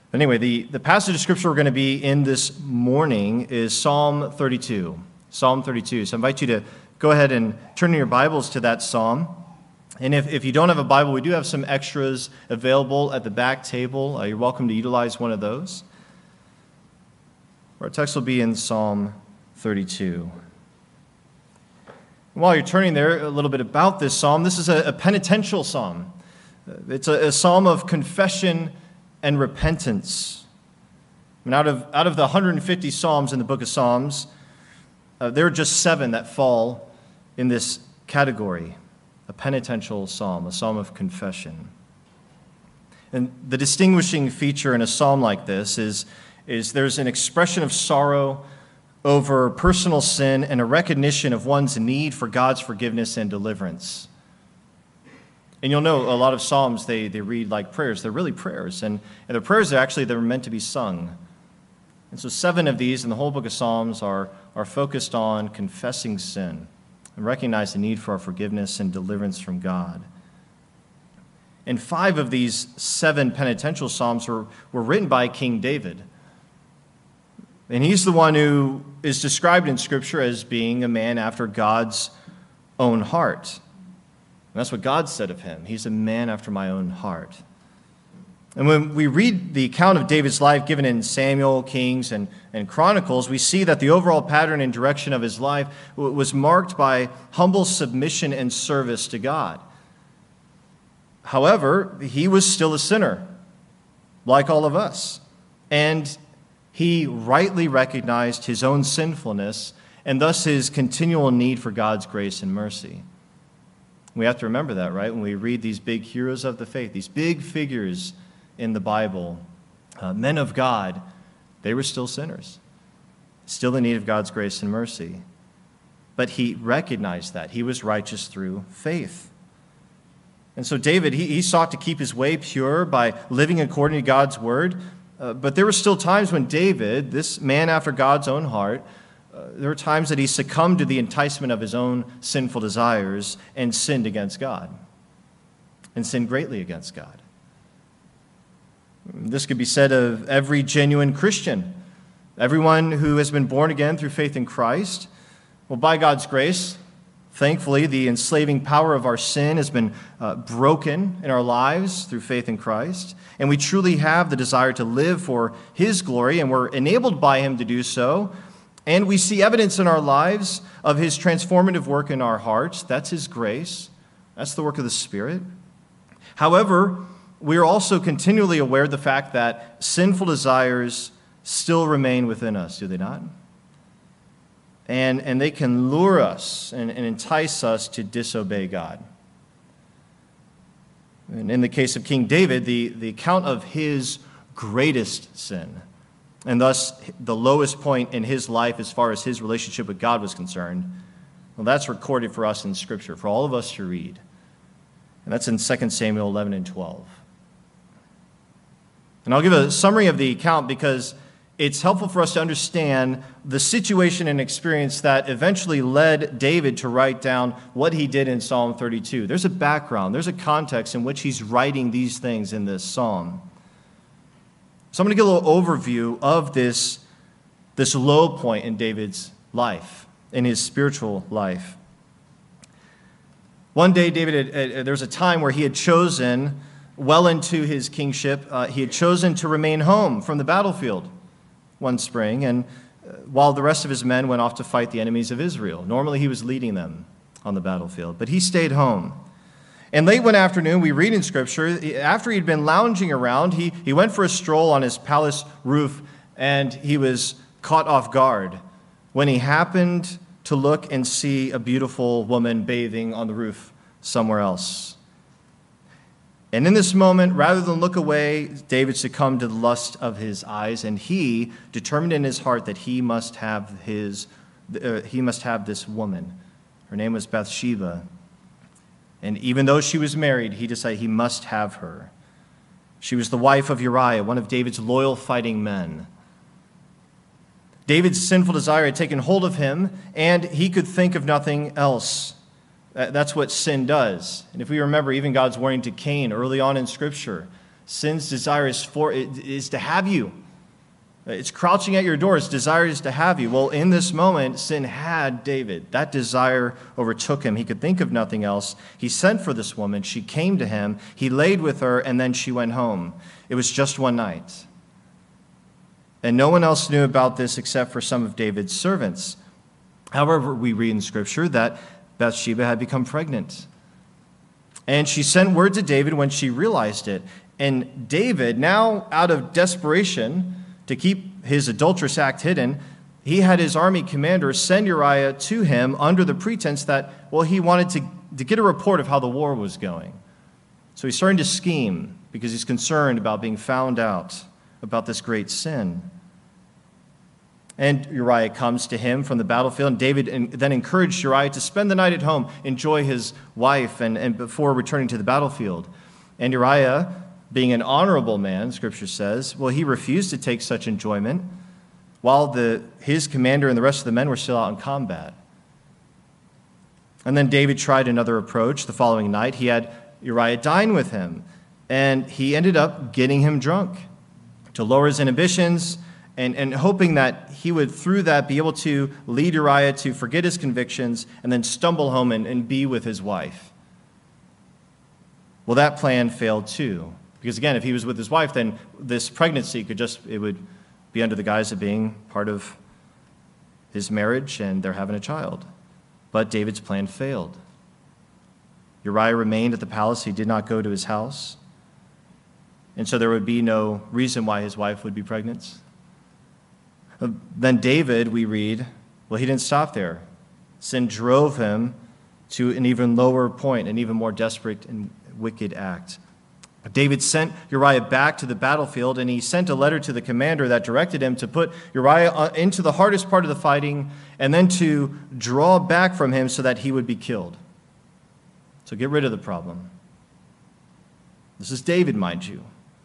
Anyway, the passage of Scripture we're going to be in this morning is Psalm 32. Psalm 32. So I invite you to go ahead and turn in your Bibles to that psalm. And if you don't have a Bible, we do have some extras available at the back table. You're welcome to utilize one of those. Our text will be in Psalm 32. While you're turning there, a little bit about this psalm. This is a penitential psalm. It's a psalm of confession and repentance. And out of the 150 psalms in the book of Psalms, there are just 7 that fall in this category. A penitential psalm, a psalm of confession. And the distinguishing feature in a psalm like this is there's an expression of sorrow over personal sin and a recognition of one's need for God's forgiveness and deliverance. And you'll know a lot of psalms, they read like prayers. They're really prayers. And the prayers they're meant to be sung. And so 7 of these in the whole book of Psalms are focused on confessing sin and recognize the need for our forgiveness and deliverance from God. And 5 of these 7 penitential psalms were written by King David. And he's the one who is described in Scripture as being a man after God's own heart. And that's what God said of him. He's a man after my own heart. And when we read the account of David's life given in Samuel, Kings, and Chronicles, we see that the overall pattern and direction of his life was marked by humble submission and service to God. However, he was still a sinner, like all of us. And he rightly recognized his own sinfulness and thus his continual need for God's grace and mercy. We have to remember that, right? When we read these big heroes of the faith, these big figures in the Bible, men of God, they were still sinners, still in need of God's grace and mercy. But he recognized that. He was righteous through faith. And so David, he sought to keep his way pure by living according to God's word. But there were still times when David, this man after God's own heart, there were times that he succumbed to the enticement of his own sinful desires and sinned against God, and sinned greatly against God. This could be said of every genuine Christian, everyone who has been born again through faith in Christ. Well, by God's grace, thankfully, the enslaving power of our sin has been broken in our lives through faith in Christ, and we truly have the desire to live for His glory, and we're enabled by Him to do so. And we see evidence in our lives of His transformative work in our hearts. That's His grace. That's the work of the Spirit. However, we are also continually aware of the fact that sinful desires still remain within us, do they not? And they can lure us and entice us to disobey God. And in the case of King David, the account of his greatest sin, and thus the lowest point in his life as far as his relationship with God was concerned, well, that's recorded for us in Scripture, for all of us to read. And that's in 2 Samuel 11 and 12. And I'll give a summary of the account because it's helpful for us to understand the situation and experience that eventually led David to write down what he did in Psalm 32. There's a background, there's a context in which he's writing these things in this psalm. So I'm going to give a little overview of this low point in David's life, in his spiritual life. One day, David, there was a time where he had chosen, well into his kingship, he had chosen to remain home from the battlefield one spring, and while the rest of his men went off to fight the enemies of Israel. Normally, he was leading them on the battlefield, but he stayed home. And late one afternoon, we read in Scripture, after he'd been lounging around, he went for a stroll on his palace roof, and he was caught off guard when he happened to look and see a beautiful woman bathing on the roof somewhere else. And in this moment, rather than look away, David succumbed to the lust of his eyes, and he determined in his heart that he must have this woman. Her name was Bathsheba. And even though she was married, he decided he must have her. She was the wife of Uriah, one of David's loyal fighting men. David's sinful desire had taken hold of him, and he could think of nothing else. That's what sin does. And if we remember even God's warning to Cain early on in Scripture, Sin's desire is to have you. It's crouching at your door. Its desire is to have you. Well, in this moment, sin had David. That desire overtook him. He could think of nothing else. He sent for this woman. She came to him. He laid with her, and then she went home. It was just one night. And no one else knew about this except for some of David's servants. However, we read in Scripture that Bathsheba had become pregnant. And she sent word to David when she realized it. And David, now out of desperation to keep his adulterous act hidden, he had his army commander send Uriah to him under the pretense that, well, he wanted to get a report of how the war was going. So he's starting to scheme because he's concerned about being found out about this great sin. And Uriah comes to him from the battlefield, and David then encouraged Uriah to spend the night at home, enjoy his wife, and before returning to the battlefield. And Uriah, being an honorable man, Scripture says, well, he refused to take such enjoyment while his commander and the rest of the men were still out in combat. And then David tried another approach the following night. He had Uriah dine with him, and he ended up getting him drunk to lower his inhibitions and hoping that he would, through that, be able to lead Uriah to forget his convictions and then stumble home and be with his wife. Well, that plan failed too. Because again, if he was with his wife, then this pregnancy it would be under the guise of being part of his marriage and they're having a child. But David's plan failed. Uriah remained at the palace. He did not go to his house. And so there would be no reason why his wife would be pregnant. Then David, we read, well, he didn't stop there. Sin drove him to an even lower point, an even more desperate and wicked act. David sent Uriah back to the battlefield, and he sent a letter to the commander that directed him to put Uriah into the hardest part of the fighting and then to draw back from him so that he would be killed. So get rid of the problem. This is David, mind you.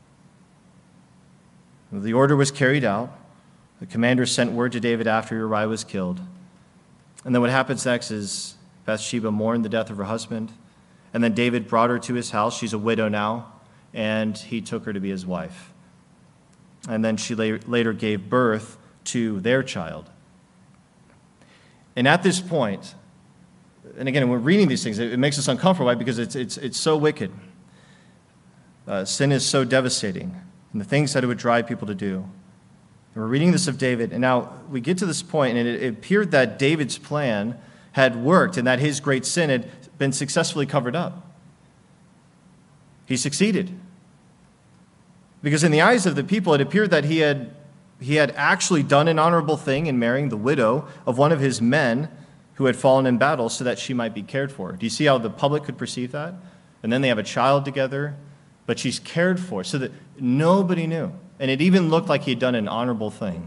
The order was carried out. The commander sent word to David after Uriah was killed. And then what happens next is Bathsheba mourned the death of her husband, and then David brought her to his house. She's a widow now. And he took her to be his wife. And then she later gave birth to their child. And at this point, and again, when we're reading these things, it makes us uncomfortable, right? Because it's so wicked. Sin is so devastating, and the things that it would drive people to do. And we're reading this of David, and now we get to this point, and it appeared that David's plan had worked, and that his great sin had been successfully covered up. He succeeded. Because in the eyes of the people, it appeared that he had actually done an honorable thing in marrying the widow of one of his men who had fallen in battle so that she might be cared for. Do you see how the public could perceive that? And then they have a child together, but she's cared for so that nobody knew. And it even looked like he had done an honorable thing.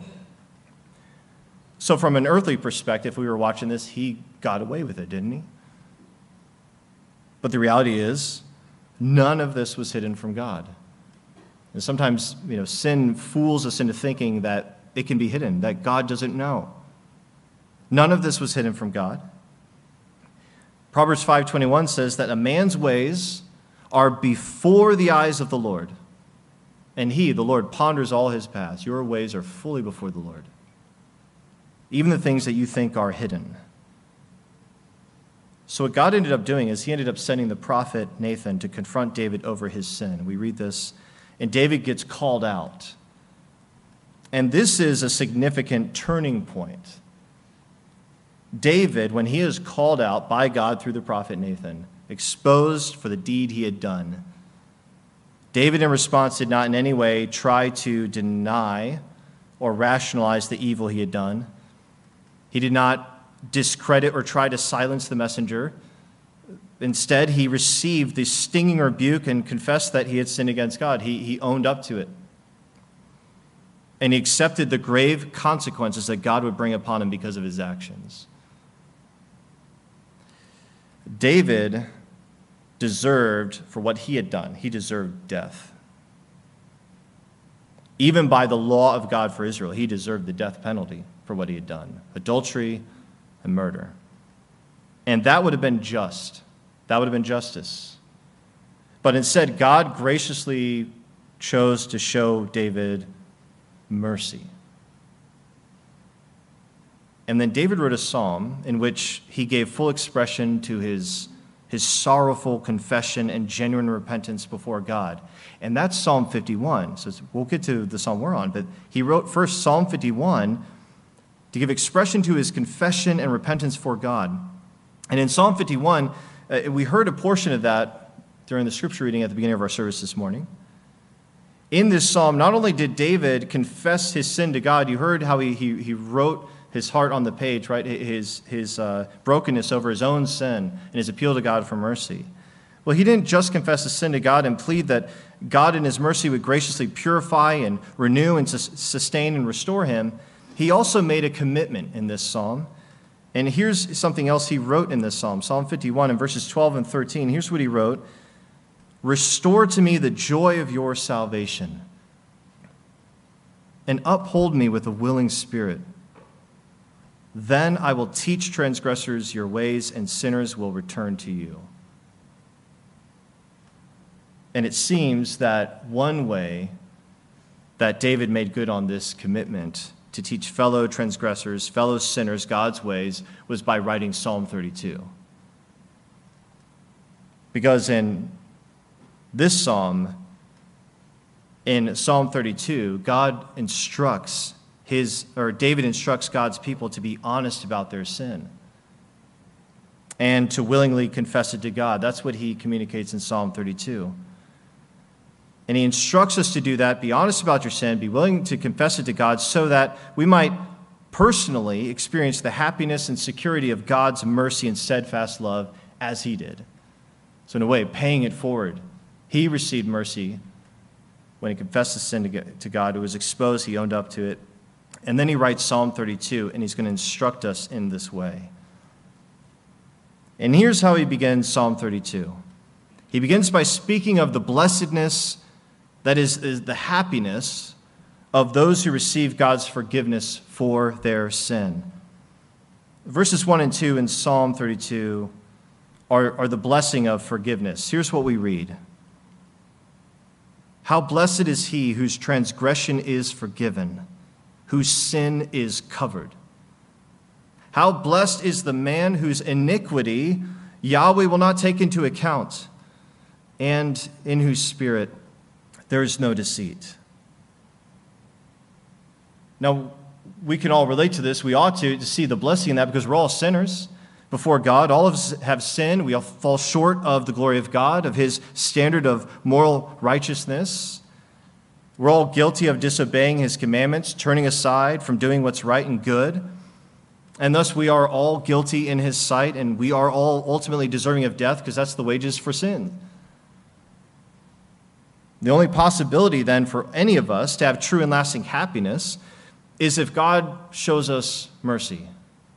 So from an earthly perspective, if we were watching this, he got away with it, didn't he? But the reality is, none of this was hidden from God. And sometimes, sin fools us into thinking that it can be hidden, that God doesn't know. None of this was hidden from God. Proverbs 5:21 says that a man's ways are before the eyes of the Lord, and he, the Lord, ponders all his paths. Your ways are fully before the Lord, even the things that you think are hidden. So what God ended up doing is he ended up sending the prophet Nathan to confront David over his sin. We read this, and David gets called out. And this is a significant turning point. David, when he is called out by God through the prophet Nathan, exposed for the deed he had done, David, in response, did not in any way try to deny or rationalize the evil he had done. He did not discredit or try to silence the messenger. Instead, he received the stinging rebuke and confessed that he had sinned against God. He owned up to it. And he accepted the grave consequences that God would bring upon him because of his actions. David deserved, for what he had done, he deserved death. Even by the law of God for Israel, he deserved the death penalty for what he had done. Adultery and murder. And that would have been just. That would have been justice. But instead, God graciously chose to show David mercy. And then David wrote a psalm in which he gave full expression to his sorrowful confession and genuine repentance before God. And that's Psalm 51. So we'll get to the psalm we're on, but he wrote first Psalm 51 to give expression to his confession and repentance for God. And in Psalm 51, we heard a portion of that during the scripture reading at the beginning of our service this morning. In this psalm, not only did David confess his sin to God, you heard how he wrote his heart on the page, right? His brokenness over his own sin and his appeal to God for mercy. Well, he didn't just confess his sin to God and plead that God in his mercy would graciously purify and renew and sustain and restore him. He also made a commitment in this psalm. And here's something else he wrote in this psalm, Psalm 51 in verses 12 and 13. Here's what he wrote: "Restore to me the joy of your salvation, and uphold me with a willing spirit. Then I will teach transgressors your ways, and sinners will return to you." And it seems that one way that David made good on this commitment to teach fellow transgressors, fellow sinners, God's ways, was by writing Psalm 32. Because in this psalm, in Psalm 32, David instructs God's people to be honest about their sin and to willingly confess it to God. That's what he communicates in Psalm 32. And he instructs us to do that, be honest about your sin, be willing to confess it to God so that we might personally experience the happiness and security of God's mercy and steadfast love as he did. So in a way, paying it forward. He received mercy when he confessed his sin to God. It was exposed, he owned up to it. And then he writes Psalm 32, and he's going to instruct us in this way. And here's how he begins Psalm 32. He begins by speaking of the blessedness, that is the happiness of those who receive God's forgiveness for their sin. Verses 1 and 2 in Psalm 32 are the blessing of forgiveness. Here's what we read. "How blessed is he whose transgression is forgiven, whose sin is covered. How blessed is the man whose iniquity Yahweh will not take into account, and in whose spirit there is no deceit." Now, we can all relate to this. We ought to see the blessing in that because we're all sinners before God. All of us have sinned. We all fall short of the glory of God, of his standard of moral righteousness. We're all guilty of disobeying his commandments, turning aside from doing what's right and good. And thus we are all guilty in his sight, and we are all ultimately deserving of death because that's the wages for sin. The only possibility then for any of us to have true and lasting happiness is if God shows us mercy.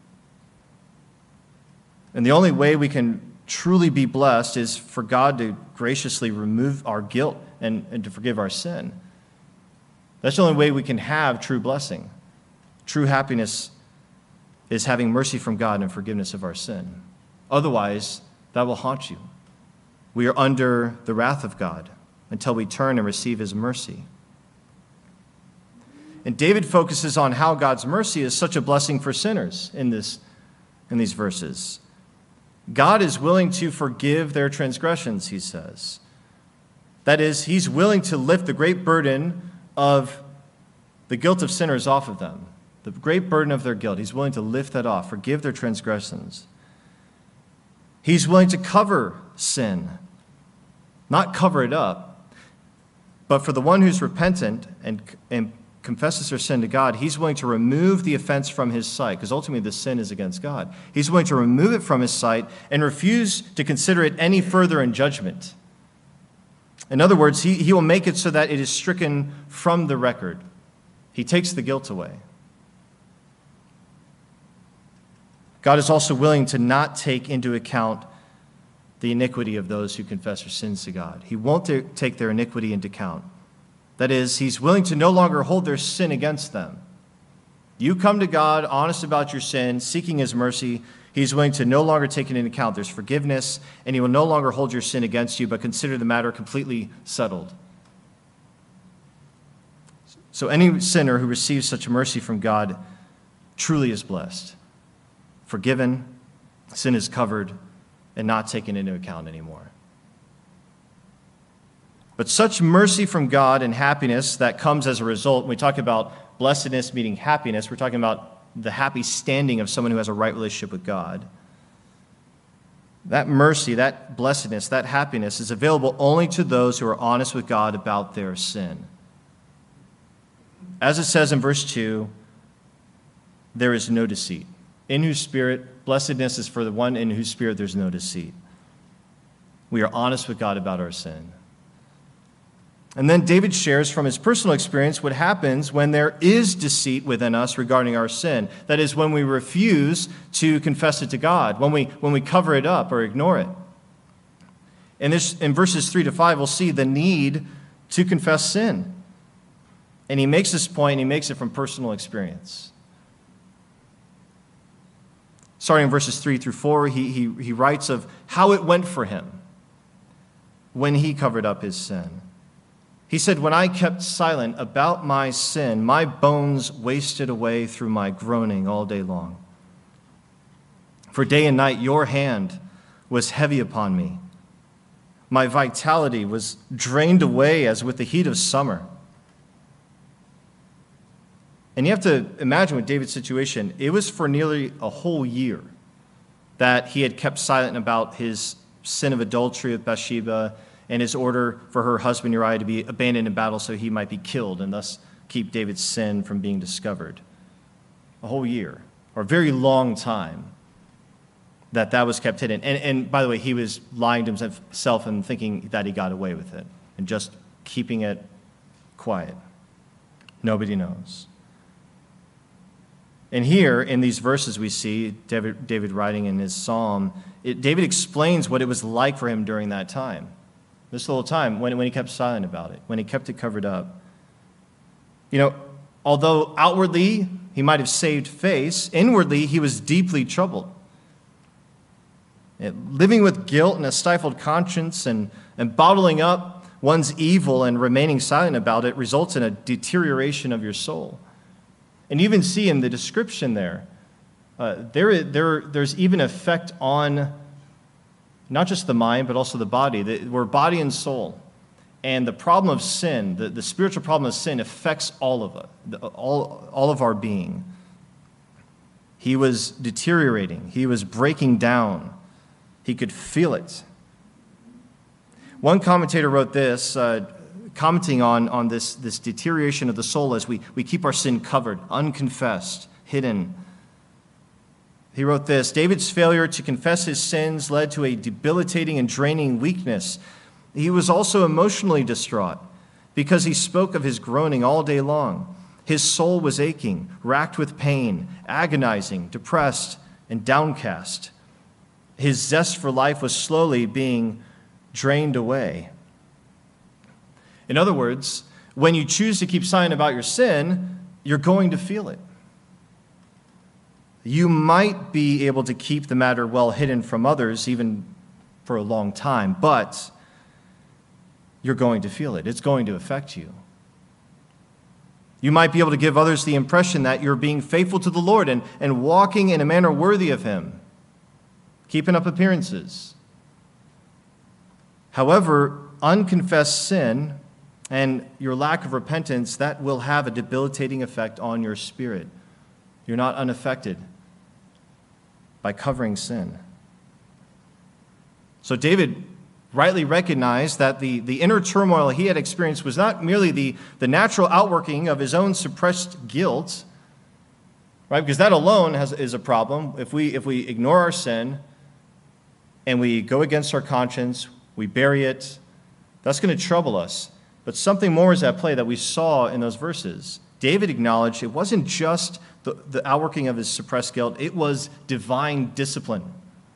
And the only way we can truly be blessed is for God to graciously remove our guilt and to forgive our sin. That's the only way we can have true blessing. True happiness is having mercy from God and forgiveness of our sin. Otherwise, that will haunt you. We are under the wrath of God until we turn and receive his mercy. And David focuses on how God's mercy is such a blessing for sinners in these verses. God is willing to forgive their transgressions, he says. That is, he's willing to lift the great burden of the guilt of sinners off of them. The great burden of their guilt. He's willing to lift that off, forgive their transgressions. He's willing to cover sin, not cover it up. But for the one who's repentant and confesses their sin to God, he's willing to remove the offense from his sight, because ultimately the sin is against God. He's willing to remove it from his sight and refuse to consider it any further in judgment. In other words, he will make it so that it is stricken from the record. He takes the guilt away. God is also willing to not take into account the iniquity of those who confess their sins to God. He won't take their iniquity into account. That is, he's willing to no longer hold their sin against them. You come to God honest about your sin, seeking his mercy. He's willing to no longer take it into account. There's forgiveness, and he will no longer hold your sin against you, but consider the matter completely settled. So any sinner who receives such mercy from God truly is blessed, forgiven, sin is covered, and not taken into account anymore. But such mercy from God and happiness that comes as a result, when we talk about blessedness meaning happiness, we're talking about the happy standing of someone who has a right relationship with God. That mercy, that blessedness, that happiness is available only to those who are honest with God about their sin. As it says in verse 2, there is no deceit. In whose spirit, blessedness is for the one in whose spirit there's no deceit. We are honest with God about our sin. And then David shares from his personal experience what happens when there is deceit within us regarding our sin. That is, when we refuse to confess it to God, when we cover it up or ignore it. And in verses 3 to 5, we'll see the need to confess sin. And he makes this point, and he makes it from personal experience. Starting in verses 3 through 4, he writes of how it went for him when he covered up his sin. He said, "When I kept silent about my sin, my bones wasted away through my groaning all day long. For day and night your hand was heavy upon me. My vitality was drained away as with the heat of summer." And you have to imagine with David's situation, it was for nearly a whole year that he had kept silent about his sin of adultery with Bathsheba and his order for her husband Uriah to be abandoned in battle so he might be killed and thus keep David's sin from being discovered. A whole year, or a very long time, that was kept hidden. And by the way, he was lying to himself and thinking that he got away with it and just keeping it quiet. Nobody knows. And here, in these verses, we see David writing in his psalm, David explains what it was like for him during that time. This little time, when he kept silent about it, when he kept it covered up. You know, although outwardly he might have saved face, inwardly he was deeply troubled. Living with guilt and a stifled conscience and bottling up one's evil and remaining silent about it results in a deterioration of your soul. And you even see in the description there's even effect on not just the mind, but also the body. We're body and soul. And the problem of sin, the spiritual problem of sin affects all of it, all of our being. He was deteriorating. He was breaking down. He could feel it. One commentator wrote this, commenting on this deterioration of the soul as we keep our sin covered, unconfessed, hidden. He wrote this: David's failure to confess his sins led to a debilitating and draining weakness. He was also emotionally distraught because he spoke of his groaning all day long. His soul was aching, racked with pain, agonizing, depressed, and downcast. His zest for life was slowly being drained away. In other words, when you choose to keep silent about your sin, you're going to feel it. You might be able to keep the matter well hidden from others, even for a long time, but you're going to feel it. It's going to affect you. You might be able to give others the impression that you're being faithful to the Lord and walking in a manner worthy of Him, keeping up appearances. However, unconfessed sin and your lack of repentance, that will have a debilitating effect on your spirit. You're not unaffected by covering sin. So David rightly recognized that the inner turmoil he had experienced was not merely the natural outworking of his own suppressed guilt, right? Because that alone is a problem. If we ignore our sin and we go against our conscience, we bury it, that's going to trouble us. But something more is at play that we saw in those verses. David acknowledged it wasn't just the outworking of his suppressed guilt, it was divine discipline.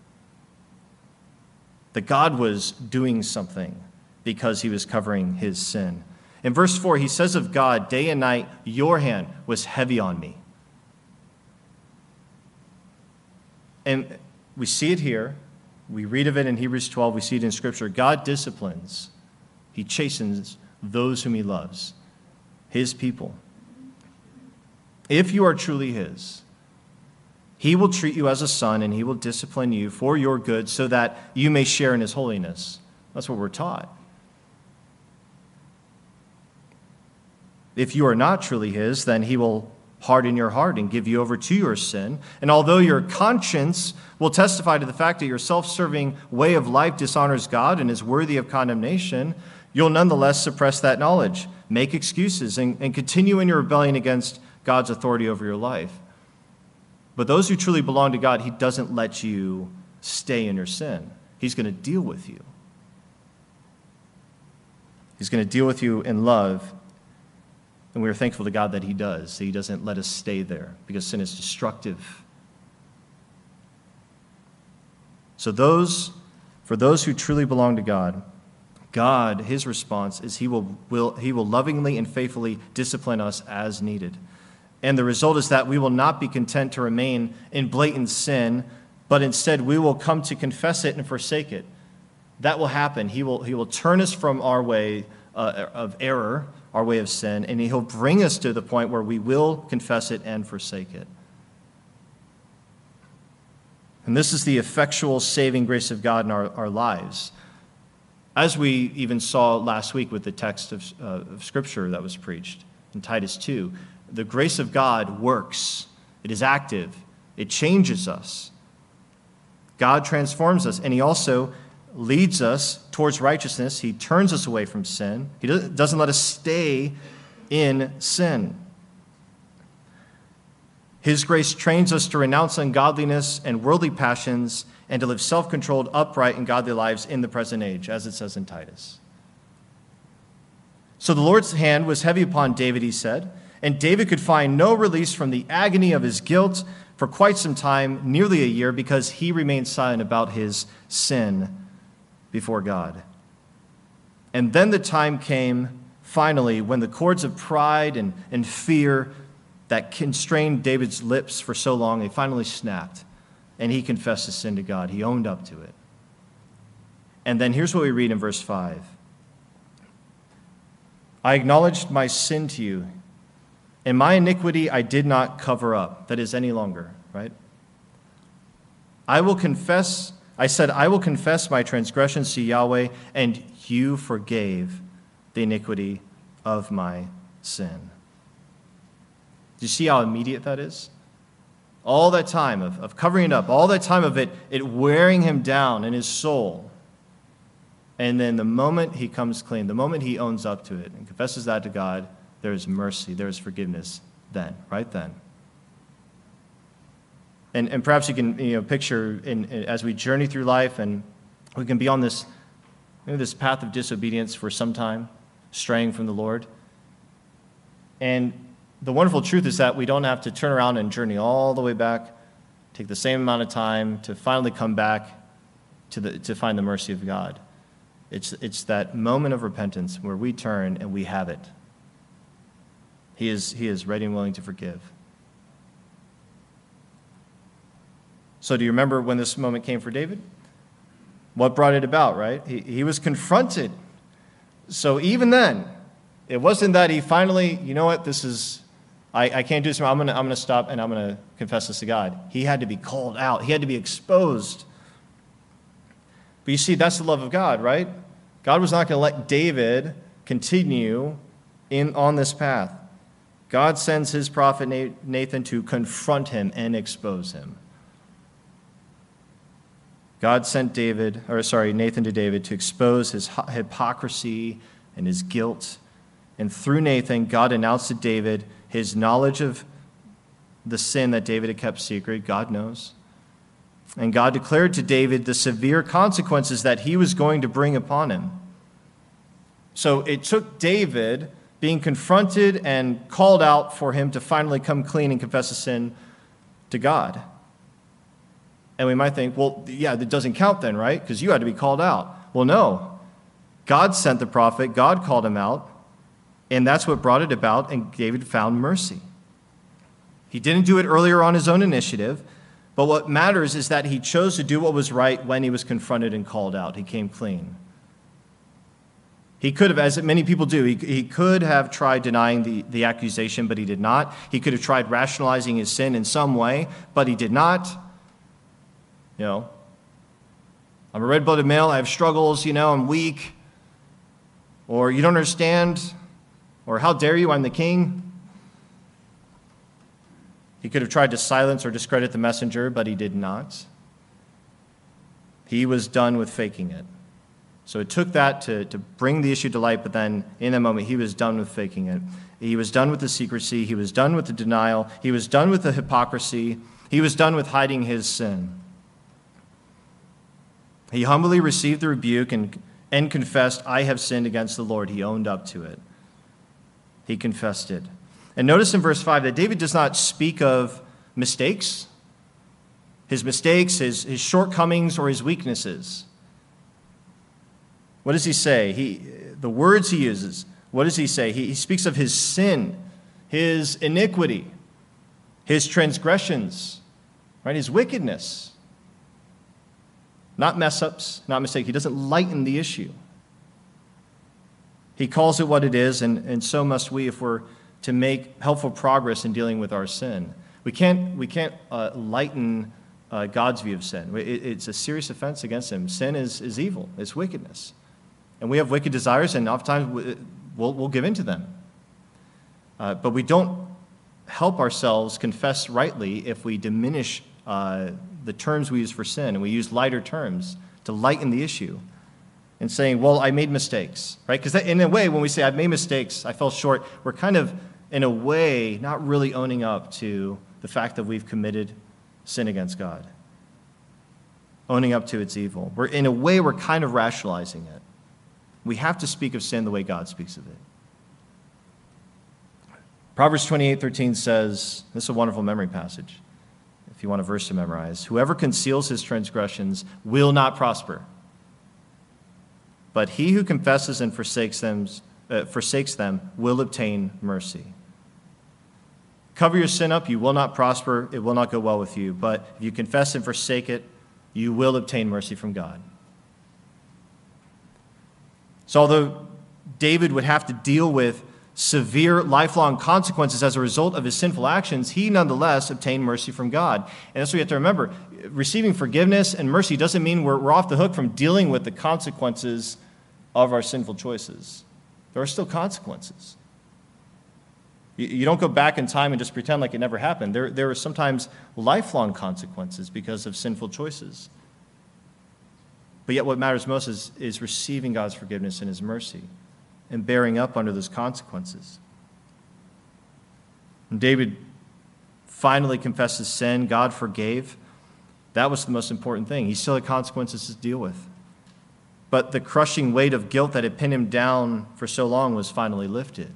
That God was doing something because he was covering his sin. In verse 4, he says of God, "Day and night, your hand was heavy on me." And we see it here. We read of it in Hebrews 12. We see it in Scripture. God disciplines. He chastens those whom he loves, his people. if you are truly his, he will treat you as a son, and he will discipline you for your good so that you may share in his holiness. That's what we're taught. If you are not truly his, then he will harden your heart and give you over to your sin. And although your conscience will testify to the fact that your self-serving way of life dishonors God and is worthy of condemnation, you'll nonetheless suppress that knowledge, make excuses, and continue in your rebellion against God's authority over your life. But those who truly belong to God, he doesn't let you stay in your sin. He's going to deal with you. He's going to deal with you in love. And we are thankful to God that he does. That he doesn't let us stay there because sin is destructive. So for those who truly belong to God, his response is he will lovingly and faithfully discipline us as needed. And the result is that we will not be content to remain in blatant sin, but instead we will come to confess it and forsake it. That will happen. He will turn us from our way of error, our way of sin, and he'll bring us to the point where we will confess it and forsake it. And this is the effectual saving grace of God in our lives. As we even saw last week with the text of Scripture that was preached in Titus 2, the grace of God works. It is active. It changes us. God transforms us, and he also leads us towards righteousness. He turns us away from sin. He doesn't let us stay in sin. His grace trains us to renounce ungodliness and worldly passions and to live self-controlled, upright, and godly lives in the present age, as it says in Titus. So the Lord's hand was heavy upon David, he said, and David could find no release from the agony of his guilt for quite some time, nearly a year, because he remained silent about his sin before God. And then the time came, finally, when the cords of pride and fear that constrained David's lips for so long, they finally snapped, and he confessed his sin to God. He owned up to it. And then here's what we read in verse 5. I acknowledged my sin to you, and my iniquity I did not cover up. That is, any longer, right? I said, I will confess my transgressions to Yahweh, and you forgave the iniquity of my sin. Do you see how immediate that is? All that time of covering it up, all that time of it wearing him down in his soul. And then the moment he comes clean, the moment he owns up to it and confesses that to God, there is mercy, there is forgiveness then, right then. And perhaps you can picture as we journey through life and we can be on this path of disobedience for some time, straying from the Lord. And the wonderful truth is that we don't have to turn around and journey all the way back, take the same amount of time to finally come back to find the mercy of God. It's that moment of repentance where we turn and we have it. He is ready and willing to forgive. So do you remember when this moment came for David? What brought it about, right? He was confronted. So even then, it wasn't that he finally, you know what, I can't do this, I'm going to stop and I'm going to confess this to God. He had to be called out. He had to be exposed. But you see, that's the love of God, right? God was not going to let David continue on this path. God sends his prophet Nathan to confront him and expose him. God sent Nathan to David to expose his hypocrisy and his guilt. And through Nathan, God announced to David his knowledge of the sin that David had kept secret. God knows. And God declared to David the severe consequences that he was going to bring upon him. So it took David being confronted and called out for him to finally come clean and confess his sin to God. And we might think, well, yeah, that doesn't count then, right? Because you had to be called out. Well, no. God sent the prophet. God called him out. And that's what brought it about, and David found mercy. He didn't do it earlier on his own initiative, but what matters is that he chose to do what was right when he was confronted and called out. He came clean. He could have, as many people do, he could have tried denying the accusation, but he did not. He could have tried rationalizing his sin in some way, but he did not. I'm a red-blooded male, I have struggles, I'm weak. Or you don't understand. Or how dare you, I'm the king. He could have tried to silence or discredit the messenger, but he did not. He was done with faking it. So it took that to bring the issue to light, but then in that moment, he was done with faking it. He was done with the secrecy. He was done with the denial. He was done with the hypocrisy. He was done with hiding his sin. He humbly received the rebuke and confessed, I have sinned against the Lord. He owned up to it. He confessed it. And notice in verse 5 that David does not speak of mistakes, his shortcomings, or his weaknesses. What does he say? The words he uses, what does he say? He speaks of his sin, his iniquity, his transgressions, right? His wickedness. Not mess-ups, not mistakes. He doesn't lighten the issue. He calls it what it is, and so must we if we're to make helpful progress in dealing with our sin. We can't lighten God's view of sin. It's a serious offense against him. Sin is evil. It's wickedness. And we have wicked desires, and oftentimes we'll give in to them. But we don't help ourselves confess rightly if we diminish the terms we use for sin, and we use lighter terms to lighten the issue. And saying, well, I made mistakes, right? Because in a way, when we say I've made mistakes, I fell short, we're kind of, in a way, not really owning up to the fact that we've committed sin against God. Owning up to its evil. In a way, we're kind of rationalizing it. We have to speak of sin the way God speaks of it. Proverbs 28:13 says, this is a wonderful memory passage, if you want a verse to memorize, whoever conceals his transgressions will not prosper. But he who confesses and forsakes them will obtain mercy. Cover your sin up, you will not prosper, it will not go well with you. But if you confess and forsake it, you will obtain mercy from God. So although David would have to deal with severe lifelong consequences as a result of his sinful actions, he nonetheless obtained mercy from God. And that's what you have to remember. Receiving forgiveness and mercy doesn't mean we're off the hook from dealing with the consequences of our sinful choices. There are still consequences. You don't go back in time and just pretend like it never happened. There are sometimes lifelong consequences because of sinful choices. But yet what matters most is receiving God's forgiveness and his mercy and bearing up under those consequences. And David finally confessed his sin. God forgave. That was the most important thing. He still had consequences to deal with. But the crushing weight of guilt that had pinned him down for so long was finally lifted.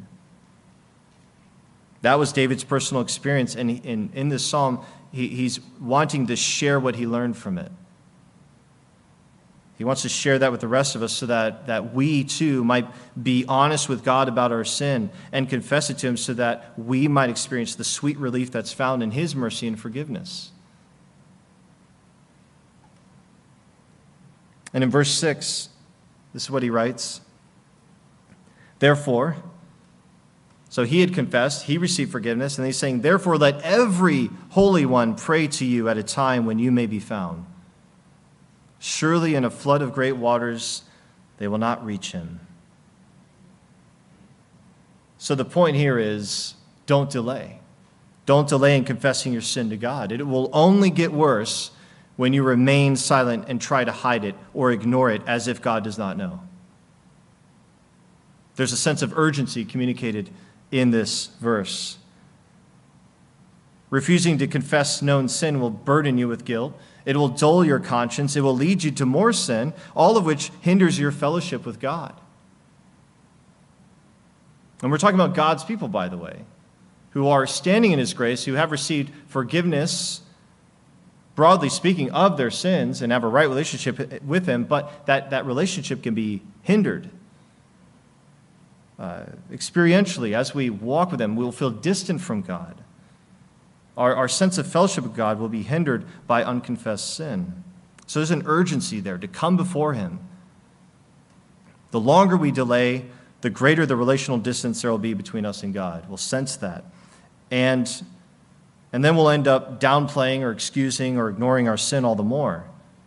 That was David's personal experience, and in this psalm, he's wanting to share what he learned from it. He wants to share that with the rest of us so that we too might be honest with God about our sin and confess it to him so that we might experience the sweet relief that's found in his mercy and forgiveness. And in verse 6, this is what he writes. Therefore, so he had confessed, he received forgiveness, and he's saying, therefore let every holy one pray to you at a time when you may be found. Surely in a flood of great waters they will not reach him. So the point here is, don't delay. Don't delay in confessing your sin to God. It will only get worse when you remain silent and try to hide it or ignore it as if God does not know. There's a sense of urgency communicated in this verse. Refusing to confess known sin will burden you with guilt. It will dull your conscience. It will lead you to more sin, all of which hinders your fellowship with God. And we're talking about God's people, by the way, who are standing in his grace, who have received forgiveness, broadly speaking, of their sins and have a right relationship with him, but that relationship can be hindered. Experientially, as we walk with him, we will feel distant from God. Our sense of fellowship with God will be hindered by unconfessed sin. So there's an urgency there to come before him The longer we delay, the greater the relational distance there will be between us and God. We'll sense that. And then we'll end up downplaying or excusing or ignoring our sin all the more.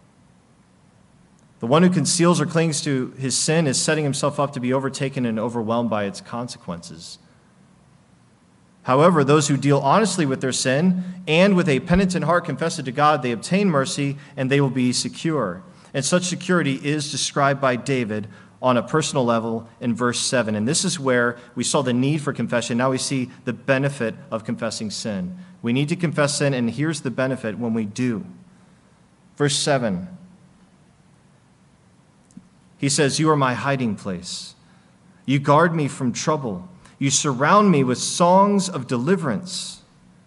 The one who conceals or clings to his sin is setting himself up to be overtaken and overwhelmed by its consequences. However, those who deal honestly with their sin and with a penitent heart confess it to God, they obtain mercy and they will be secure. And such security is described by David on a personal level in verse 7. And this is where we saw the need for confession. Now we see the benefit of confessing sin. We need to confess sin, and here's the benefit when we do. Verse 7. He says, "You are my hiding place. You guard me from trouble. You surround me with songs of deliverance."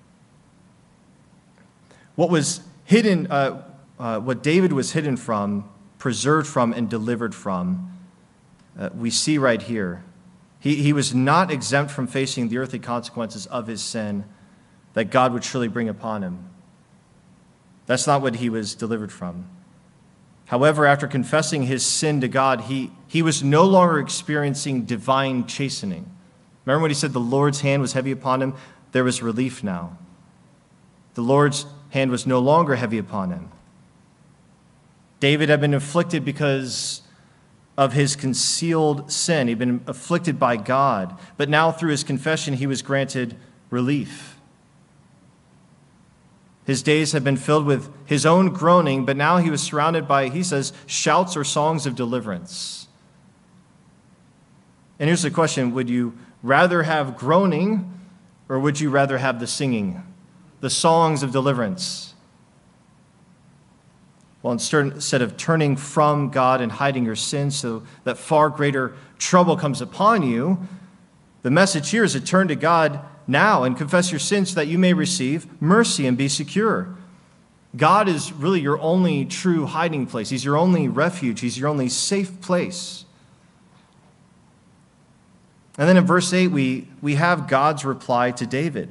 What was hidden, what David was hidden from, preserved from, and delivered from, we see right here. He was not exempt from facing the earthly consequences of his sin that God would surely bring upon him. That's not what he was delivered from. However, after confessing his sin to God, he was no longer experiencing divine chastening. Remember when he said the Lord's hand was heavy upon him? There was relief now. The Lord's hand was no longer heavy upon him. David had been afflicted because of his concealed sin. He'd been afflicted by God. But now through his confession, he was granted relief. His days had been filled with his own groaning, but now he was surrounded by, he says, shouts or songs of deliverance. And here's the question: would you rather have groaning, or would you rather have the singing, the songs of deliverance? Well, instead of turning from God and hiding your sins so that far greater trouble comes upon you, the message here is to turn to God now and confess your sins so that you may receive mercy and be secure. God is really your only true hiding place. He's your only refuge. He's your only safe place. And then in verse 8, we have God's reply to David.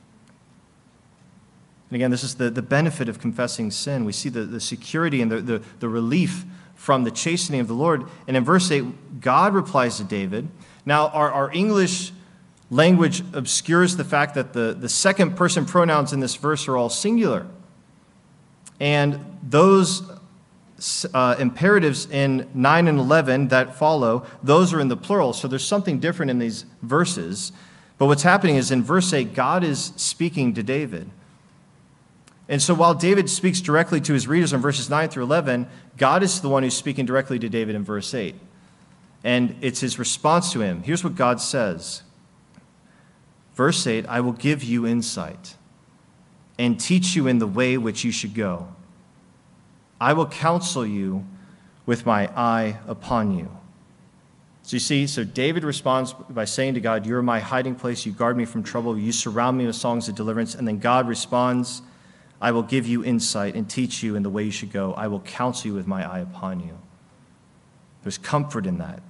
And again, this is the benefit of confessing sin. We see the security and the relief from the chastening of the Lord. And in verse 8, God replies to David. Now, our English language obscures the fact that the second person pronouns in this verse are all singular. And those imperatives in 9 and 11 that follow, those are in the plural. So there's something different in these verses. But what's happening is in verse 8, God is speaking to David. And so while David speaks directly to his readers in verses 9 through 11, God is the one who's speaking directly to David in verse 8. And it's his response to him. Here's what God says. Verse 8, "I will give you insight and teach you in the way which you should go. I will counsel you with my eye upon you." So you see, David responds by saying to God, "You're my hiding place. You guard me from trouble. You surround me with songs of deliverance." And then God responds, "I will give you insight and teach you in the way you should go. I will counsel you with my eye upon you." There's comfort in that.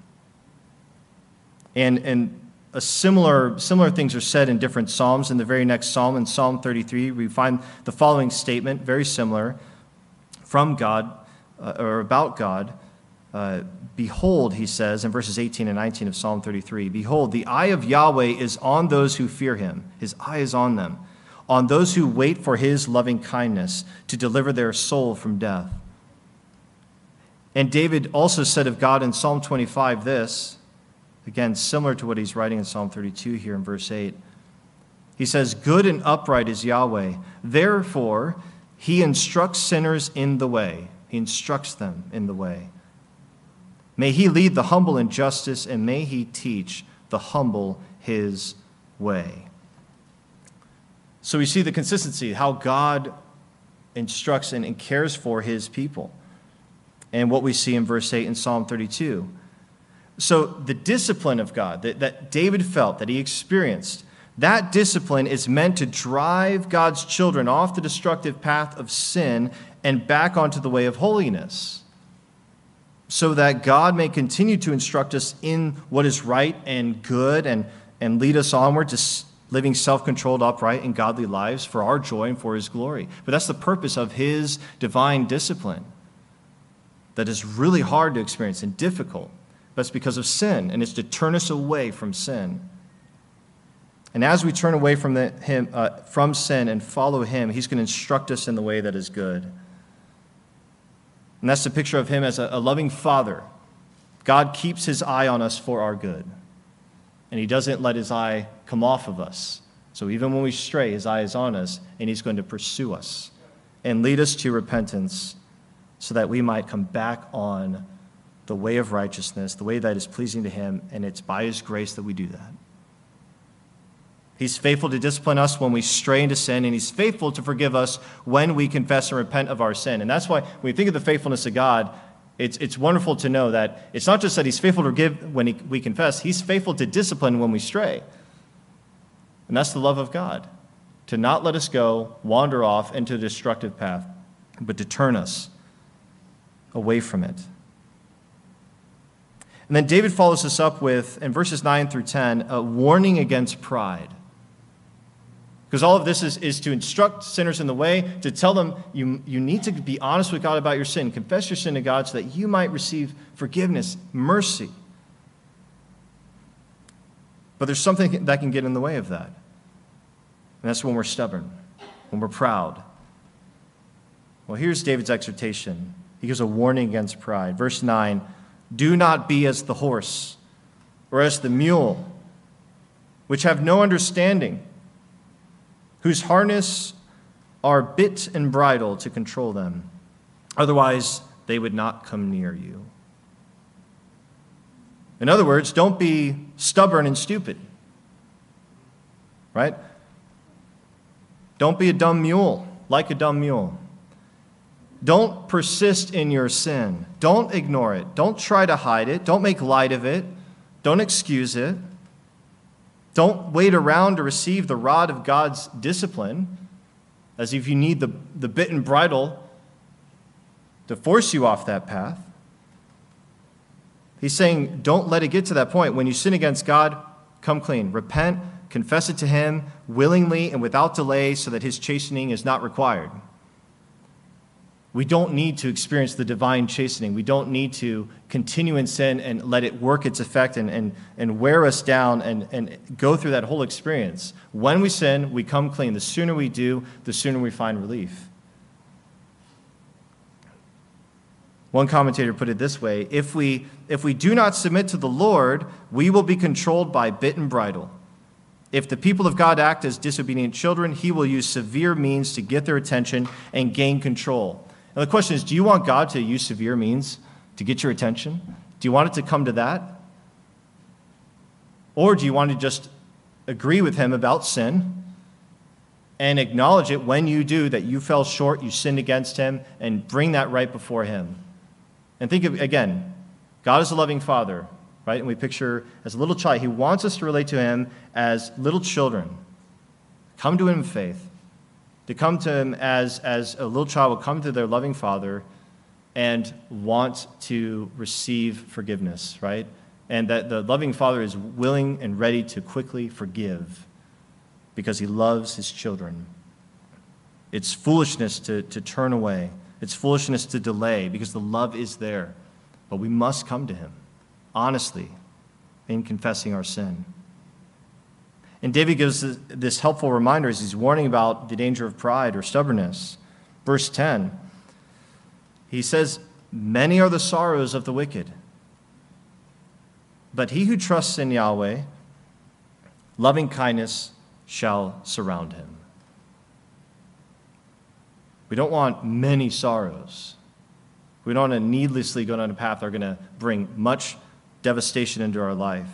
And a similar things are said in different psalms. In the very next psalm, in Psalm 33, we find the following statement, very similar, from God, or about God. "Behold," he says in verses 18 and 19 of Psalm 33, "Behold, the eye of Yahweh is on those who fear him." His eye is on them. "On those who wait for his loving kindness to deliver their soul from death." And David also said of God in Psalm 25 this, again, similar to what he's writing in Psalm 32 here in verse 8. He says, "Good and upright is Yahweh. Therefore, he instructs sinners in the way." He instructs them in the way. "May he lead the humble in justice, and may he teach the humble his way." So we see the consistency, how God instructs and cares for his people. And what we see in verse 8 in Psalm 32. So the discipline of God that David felt, that he experienced, that discipline is meant to drive God's children off the destructive path of sin and back onto the way of holiness, so that God may continue to instruct us in what is right and good and lead us onward to living self-controlled, upright, and godly lives for our joy and for his glory. But that's the purpose of his divine discipline that is really hard to experience and difficult. but it's because of sin, and it's to turn us away from sin. And as we turn away from sin and follow him, he's going to instruct us in the way that is good. And that's the picture of him as a loving father. God keeps his eye on us for our good. And he doesn't let his eye come off of us. So even when we stray, his eye is on us, and he's going to pursue us and lead us to repentance so that we might come back on the way of righteousness, the way that is pleasing to him, and it's by his grace that we do that. He's faithful to discipline us when we stray into sin, and he's faithful to forgive us when we confess and repent of our sin. And that's why when we think of the faithfulness of God, it's wonderful to know that it's not just that he's faithful to forgive when we confess, he's faithful to discipline when we stray. And that's the love of God, to not let us go, wander off into a destructive path, but to turn us away from it. And then David follows this up with, in verses 9 through 10, a warning against pride. Because all of this is to instruct sinners in the way, to tell them you need to be honest with God about your sin, confess your sin to God so that you might receive forgiveness, mercy. But there's something that can get in the way of that. And that's when we're stubborn, when we're proud. Well, here's David's exhortation. He gives a warning against pride. Verse 9, do not be as the horse or as the mule, which have no understanding, whose harness are bit and bridle to control them. Otherwise, they would not come near you. In other words, don't be stubborn and stupid, right? Don't be a dumb mule, like a dumb mule. Don't persist in your sin. Don't ignore it. Don't try to hide it. Don't make light of it. Don't excuse it. Don't wait around to receive the rod of God's discipline, as if you need the bit and bridle to force you off that path. He's saying, don't let it get to that point. When you sin against God, come clean. Repent, confess it to him willingly and without delay so that his chastening is not required. We don't need to experience the divine chastening. We don't need to continue in sin and let it work its effect and wear us down and go through that whole experience. When we sin, we come clean. The sooner we do, the sooner we find relief. One commentator put it this way, if we do not submit to the Lord, we will be controlled by bit and bridle. If the people of God act as disobedient children, he will use severe means to get their attention and gain control. Now the question is, do you want God to use severe means to get your attention? Do you want it to come to that? Or do you want to just agree with him about sin and acknowledge it when you do, that you fell short, you sinned against him, and bring that right before him? And think of, again, God is a loving father, right? And we picture as a little child, he wants us to relate to him as little children. Come to him in faith. To come to him as a little child will come to their loving father and want to receive forgiveness, right? And that the loving father is willing and ready to quickly forgive because he loves his children. It's foolishness to turn away. It's foolishness to delay because the love is there. But we must come to him honestly in confessing our sin. And David gives this helpful reminder as he's warning about the danger of pride or stubbornness. Verse 10, he says, many are the sorrows of the wicked, but he who trusts in Yahweh, loving kindness shall surround him. We don't want many sorrows. We don't want to needlessly go down a path that are going to bring much devastation into our life.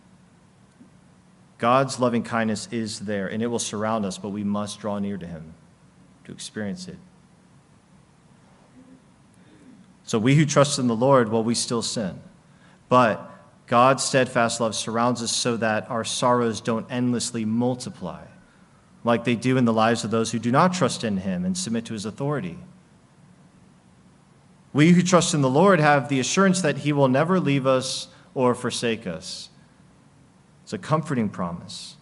God's loving kindness is there, and it will surround us, but we must draw near to him to experience it. So we who trust in the Lord, well, we still sin. But God's steadfast love surrounds us so that our sorrows don't endlessly multiply, like they do in the lives of those who do not trust in him and submit to his authority. We who trust in the Lord have the assurance that he will never leave us or forsake us. It's a comforting promise.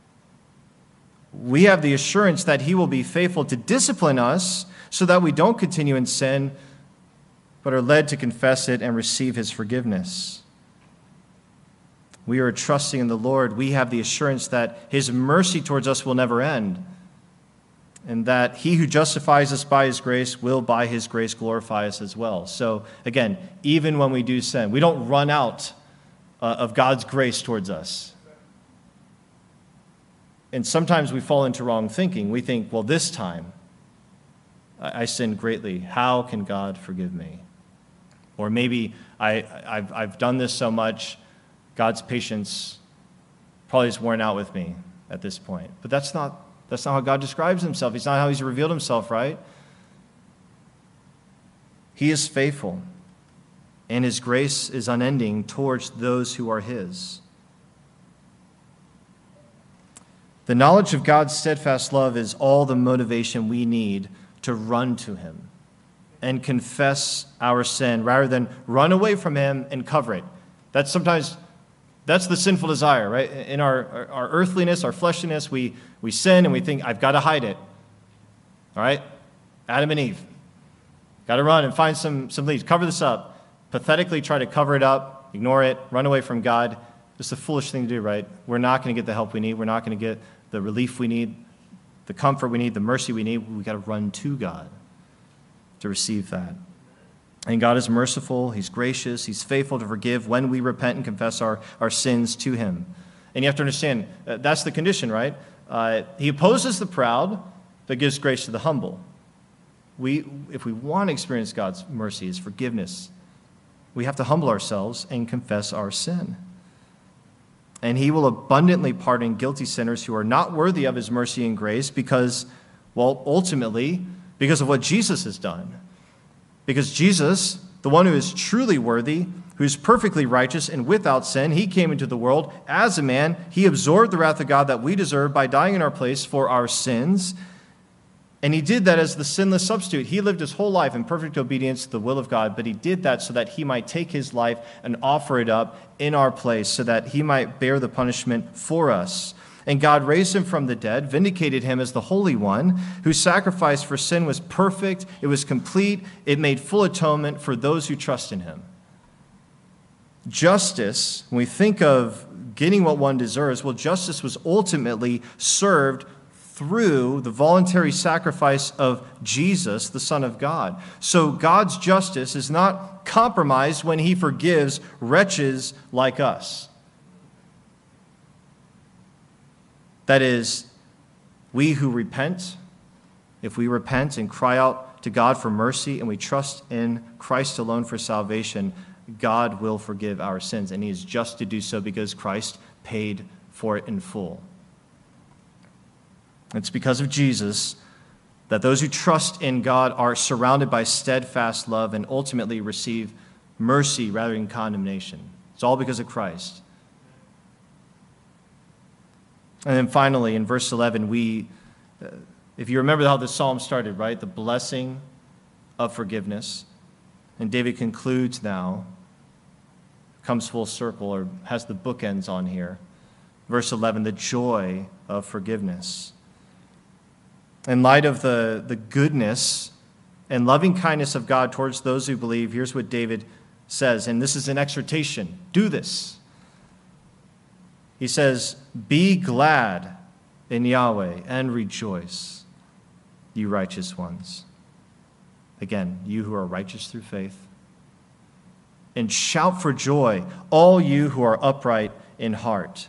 We have the assurance that he will be faithful to discipline us so that we don't continue in sin, but are led to confess it and receive his forgiveness. we are trusting in the Lord, we have the assurance that his mercy towards us will never end, and that he who justifies us by his grace will by his grace glorify us as well. So again, even when we do sin, we don't run out of God's grace towards us. And sometimes we fall into wrong thinking. We think, well, this time I sinned greatly. How can God forgive me? Or maybe I've done this so much, God's patience probably is worn out with me at this point. But that's not how God describes himself. It's not how he's revealed himself, right? He is faithful, and his grace is unending towards those who are his. The knowledge of God's steadfast love is all the motivation we need to run to him and confess our sin rather than run away from him and cover it. That's the sinful desire, right? In our earthliness, our fleshliness, we sin and we think, I've got to hide it. All right? Adam and Eve. Got to run and find some leaves. Cover this up. Pathetically try to cover it up, ignore it, run away from God. It's a foolish thing to do, right? We're not going to get the help we need. We're not going to get the relief we need, the comfort we need, the mercy we need. We've got to run to God to receive that. And God is merciful, he's gracious, he's faithful to forgive when we repent and confess our sins to him. And you have to understand, that's the condition, right? He opposes the proud, but gives grace to the humble. If we want to experience God's mercy, his forgiveness, we have to humble ourselves and confess our sin. And he will abundantly pardon guilty sinners who are not worthy of his mercy and grace because, well, ultimately, because of what Jesus has done. Because Jesus, the one who is truly worthy, who is perfectly righteous and without sin, he came into the world as a man. He absorbed the wrath of God that we deserve by dying in our place for our sins. And he did that as the sinless substitute. He lived his whole life in perfect obedience to the will of God, but he did that so that he might take his life and offer it up in our place so that he might bear the punishment for us. And God raised him from the dead, vindicated him as the Holy One, whose sacrifice for sin was perfect, it was complete, it made full atonement for those who trust in him. Justice, when we think of getting what one deserves, well, justice was ultimately served through the voluntary sacrifice of Jesus, the Son of God. So God's justice is not compromised when he forgives wretches like us. That is, we who repent, if we repent and cry out to God for mercy and we trust in Christ alone for salvation, God will forgive our sins. And he is just to do so because Christ paid for it in full. It's because of Jesus that those who trust in God are surrounded by steadfast love and ultimately receive mercy rather than condemnation. It's all because of Christ. And then finally, in verse 11, if you remember how this psalm started, right? The blessing of forgiveness. And David concludes now, comes full circle, or has the bookends on here. Verse 11, the joy of forgiveness. In light of the goodness and loving kindness of God towards those who believe, here's what David says, and this is an exhortation. Do this. He says, be glad in Yahweh and rejoice, you righteous ones. Again, you who are righteous through faith. And shout for joy, all you who are upright in heart.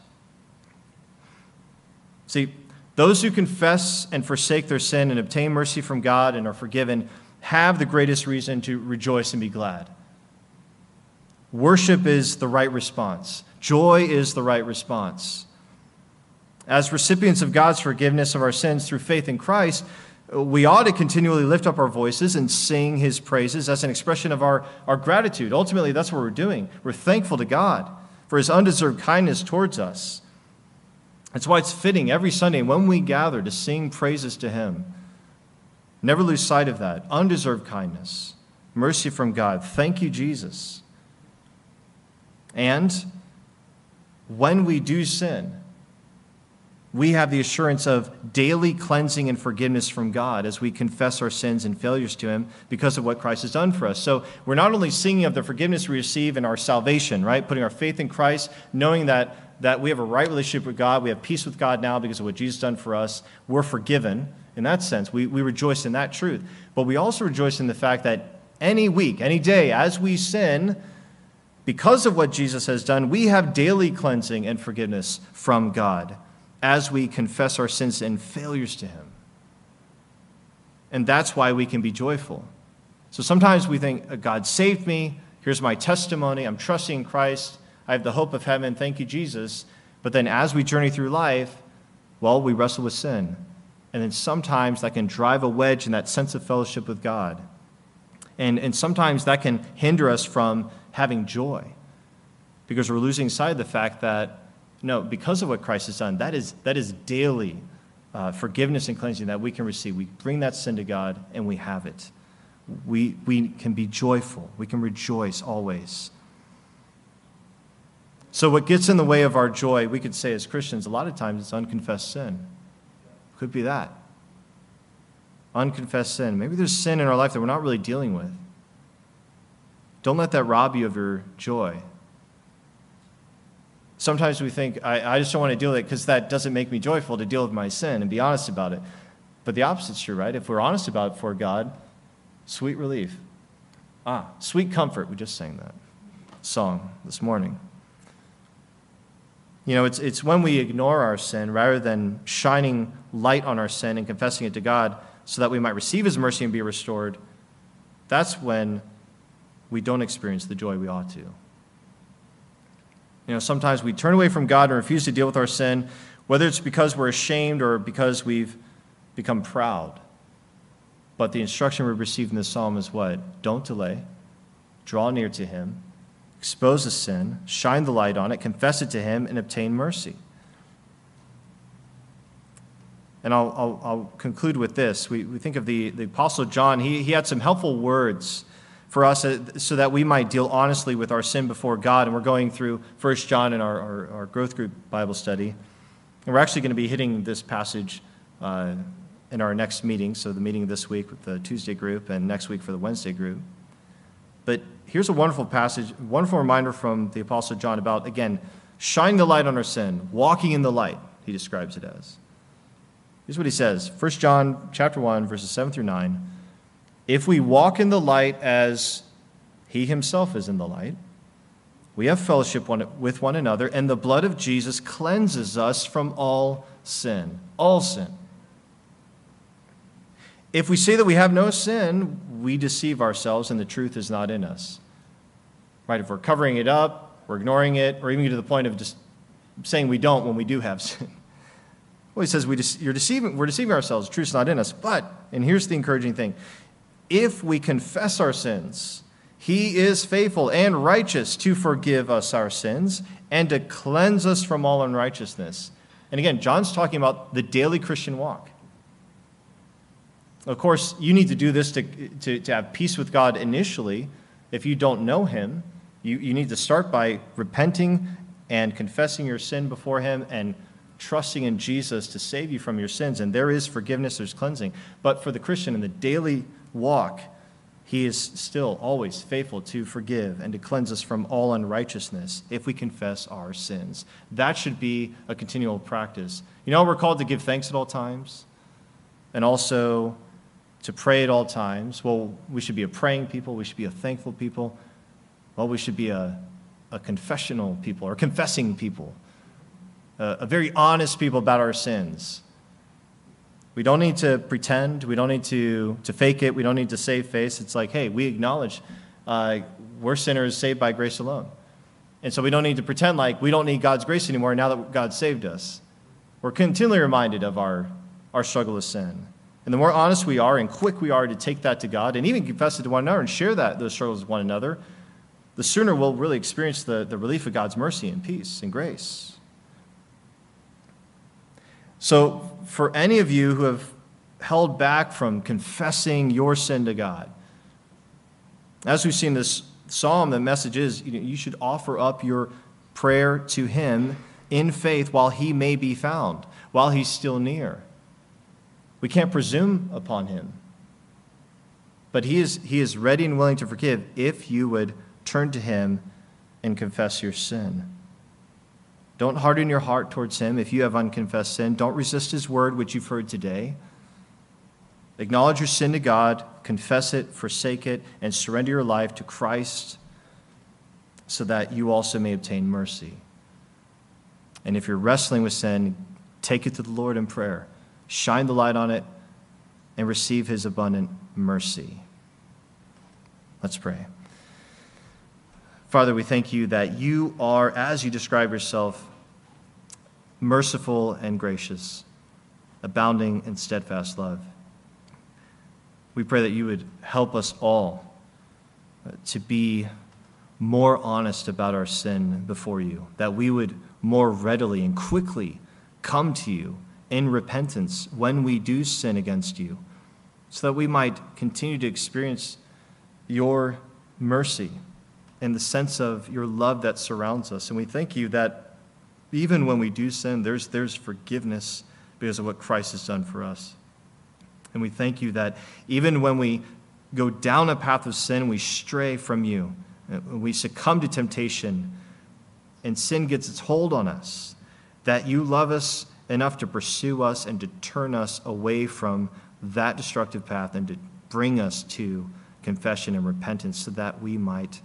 See, those who confess and forsake their sin and obtain mercy from God and are forgiven have the greatest reason to rejoice and be glad. Worship is the right response. Joy is the right response. As recipients of God's forgiveness of our sins through faith in Christ, we ought to continually lift up our voices and sing his praises as an expression of our gratitude. Ultimately, that's what we're doing. We're thankful to God for his undeserved kindness towards us. That's why it's fitting every Sunday when we gather to sing praises to him. Never lose sight of that. Undeserved kindness, mercy from God. Thank you, Jesus. And when we do sin, we have the assurance of daily cleansing and forgiveness from God as we confess our sins and failures to him because of what Christ has done for us. So we're not only singing of the forgiveness we receive in our salvation, right? Putting our faith in Christ, knowing that we have a right relationship with God, we have peace with God now because of what Jesus has done for us. We're forgiven in that sense. We rejoice in that truth. But we also rejoice in the fact that any week, any day, as we sin, because of what Jesus has done, we have daily cleansing and forgiveness from God as we confess our sins and failures to him. And that's why we can be joyful. So sometimes we think, God saved me, here's my testimony, I'm trusting in Christ, I have the hope of heaven, thank you, Jesus. But then as we journey through life, well, we wrestle with sin. And then sometimes that can drive a wedge in that sense of fellowship with God. And sometimes that can hinder us from having joy because we're losing sight of the fact that, no, because of what Christ has done, that is daily forgiveness and cleansing that we can receive. We bring that sin to God and we have it. We can be joyful. We can rejoice always. So what gets in the way of our joy, we could say as Christians, a lot of times it's unconfessed sin. Could be that. Unconfessed sin. Maybe there's sin in our life that we're not really dealing with. Don't let that rob you of your joy. Sometimes we think, I just don't want to deal with it because that doesn't make me joyful to deal with my sin and be honest about it. But the opposite's true, right? If we're honest about it before God, sweet relief. Sweet comfort. We just sang that song this morning. You know, it's when we ignore our sin rather than shining light on our sin and confessing it to God so that we might receive his mercy and be restored. That's when we don't experience the joy we ought to. You know, sometimes we turn away from God and refuse to deal with our sin, whether it's because we're ashamed or because we've become proud. But the instruction we receive in this psalm is what? Don't delay. Draw near to him. Expose the sin. Shine the light on it. Confess it to him and obtain mercy. And I'll conclude with this. We think of the Apostle John. He had some helpful words for us so that we might deal honestly with our sin before God. And we're going through 1 John in our growth group Bible study. And we're actually going to be hitting this passage in our next meeting. So the meeting this week with the Tuesday group and next week for the Wednesday group. But here's a wonderful passage, wonderful reminder from the Apostle John about, again, shining the light on our sin, walking in the light, he describes it as. Here's what he says, 1 John chapter 1, verses 7 through 9. If we walk in the light as he himself is in the light, we have fellowship with one another, and the blood of Jesus cleanses us from all sin. All sin. If we say that we have no sin, we deceive ourselves and the truth is not in us. Right? If we're covering it up, we're ignoring it, or even to the point of just saying we don't when we do have sin. Well, he says we're deceiving ourselves, the truth's not in us. But, and here's the encouraging thing, if we confess our sins, he is faithful and righteous to forgive us our sins and to cleanse us from all unrighteousness. And again, John's talking about the daily Christian walk. Of course, you need to do this to have peace with God initially. If you don't know him, you need to start by repenting and confessing your sin before him and trusting in Jesus to save you from your sins. And there is forgiveness, there's cleansing. But for the Christian in the daily walk, he is still always faithful to forgive and to cleanse us from all unrighteousness if we confess our sins. That should be a continual practice. You know, we're called to give thanks at all times and also to pray at all times. Well, we should be a praying people. We should be a thankful people. Well, we should be a confessional people or confessing people, a very honest people about our sins. We don't need to pretend. We don't need to fake it. We don't need to save face. It's like, hey, we acknowledge we're sinners saved by grace alone. And so we don't need to pretend like we don't need God's grace anymore now that God saved us. We're continually reminded of our struggle with sin. And the more honest we are and quick we are to take that to God and even confess it to one another and share those struggles with one another, the sooner we'll really experience the relief of God's mercy and peace and grace. So for any of you who have held back from confessing your sin to God, as we've seen this psalm, the message is you should offer up your prayer to him in faith while he may be found. while he's still near. We can't presume upon him. But he is ready and willing to forgive if you would turn to him and confess your sin. Don't harden your heart towards him if you have unconfessed sin. Don't resist his word, which you've heard today. Acknowledge your sin to God, confess it, forsake it, and surrender your life to Christ so that you also may obtain mercy. And if you're wrestling with sin, take it to the Lord in prayer. Shine the light on it and receive his abundant mercy. Let's pray. Father, we thank you that you are, as you describe yourself, merciful and gracious, abounding in steadfast love. We pray that you would help us all to be more honest about our sin before you, that we would more readily and quickly come to you in repentance when we do sin against you, so that we might continue to experience your mercy and the sense of your love that surrounds us. And we thank you that even when we do sin, there's forgiveness because of what Christ has done for us. And we thank you that even when we go down a path of sin, we stray from you, we succumb to temptation, and sin gets its hold on us, that you love us enough to pursue us and to turn us away from that destructive path and to bring us to confession and repentance so that we might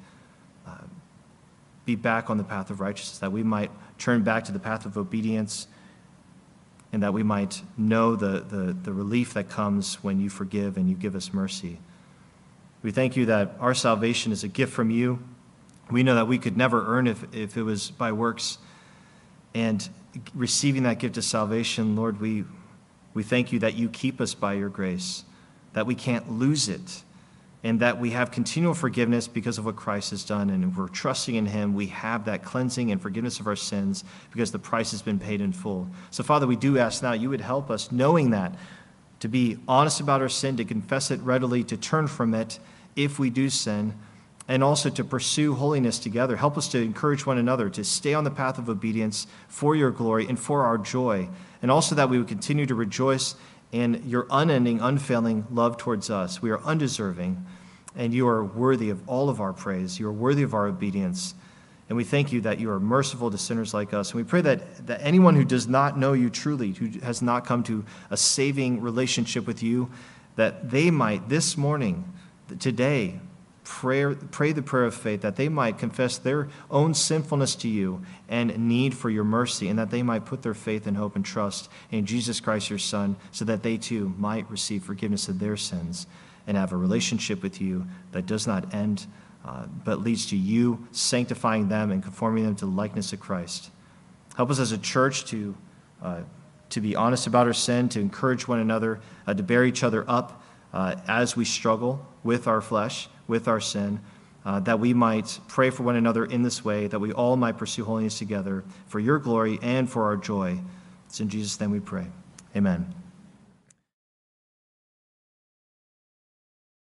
be back on the path of righteousness, that we might turn back to the path of obedience, and that we might know the relief that comes when you forgive and you give us mercy. We thank you that our salvation is a gift from you. We know that we could never earn if it was by works. And receiving that gift of salvation, Lord, we thank you that you keep us by your grace, that we can't lose it, and that we have continual forgiveness because of what Christ has done. And if we're trusting in him, we have that cleansing and forgiveness of our sins because the price has been paid in full. So, Father, we do ask now you would help us, knowing that, to be honest about our sin, to confess it readily, to turn from it if we do sin, and also to pursue holiness together. Help us to encourage one another to stay on the path of obedience for your glory and for our joy, and also that we would continue to rejoice in your unending, unfailing love towards us. We are undeserving, and you are worthy of all of our praise. You are worthy of our obedience, and we thank you that you are merciful to sinners like us. And we pray that anyone who does not know you truly, who has not come to a saving relationship with you, that they might this morning, today, pray the prayer of faith, that they might confess their own sinfulness to you and need for your mercy, and that they might put their faith and hope and trust in Jesus Christ, your Son, so that they too might receive forgiveness of their sins and have a relationship with you that does not end, but leads to you sanctifying them and conforming them to the likeness of Christ. Help us as a church to be honest about our sin, to encourage one another, to bear each other up as we struggle with our flesh, with our sin, that we might pray for one another in this way, that we all might pursue holiness together for your glory and for our joy. It's in Jesus' name we pray. Amen.